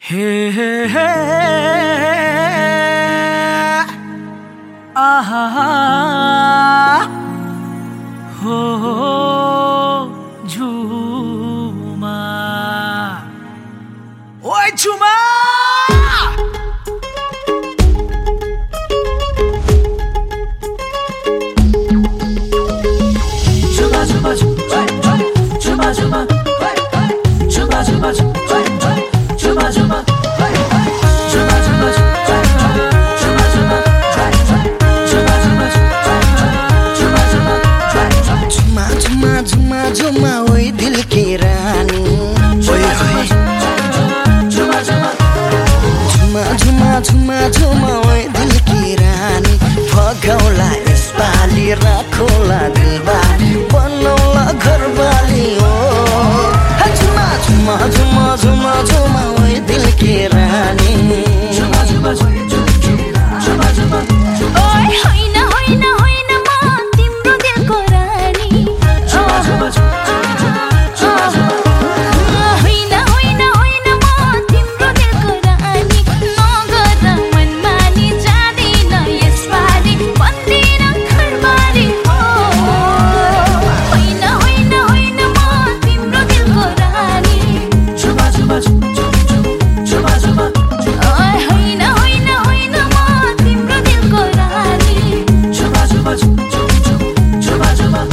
Hey, hey, hey, ah, ho, Jhuma, oi Jhuma, Jhuma, Jhuma, Jhuma, Jhuma, Jhuma, Jhuma, Jhuma, Jhuma, Jhuma. झुमा ओए दिल की रानी ओए होए झुमा झुमा झुमा झुमा ओए दिल की रानी फगाउला यसपाली राखौला दिलबाली बनाउला घरबाली ओ झुमा झुमा झुमा झुमा झुमा ओए दिल की रानी झुमा झुमा झुमा झुमा ओए होइन होइन होइन म तिम्रो दिलको रानी होइन होइन होइन म तिम्रो दिलको रानी नगर मनमानी जाँदिन यसपालि बन्दिन घरबारी हो होइन होइन होइन म तिम्रो दिलको रानी झुमा झुमा झुमा झुमा होइन होइन होइन म तिम्रो दिलको रानी झुमा झुमा झुमा झुमा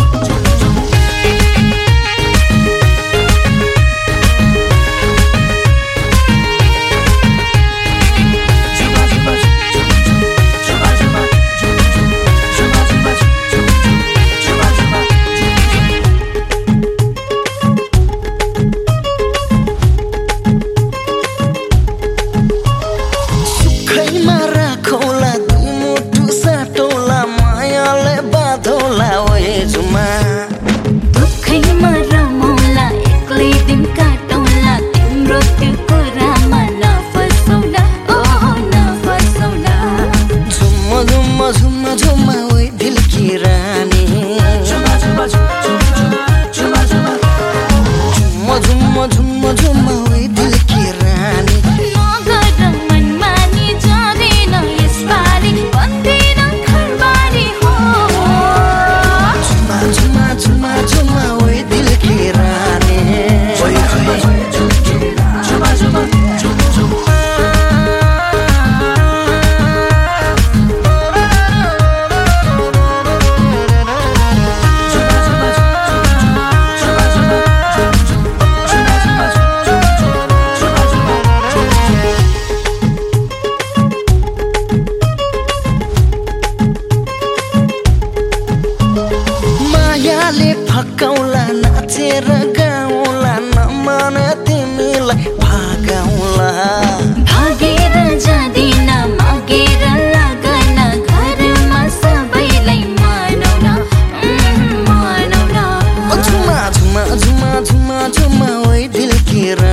फकाउला नाचेर गाउँला नमाने तिमीलाई भागाउला भागेर जाँदिन मागेर लागन घरमा सबैलाई मनाउन झुमा झुमा झुमा झुमा झुमा ओए दिल की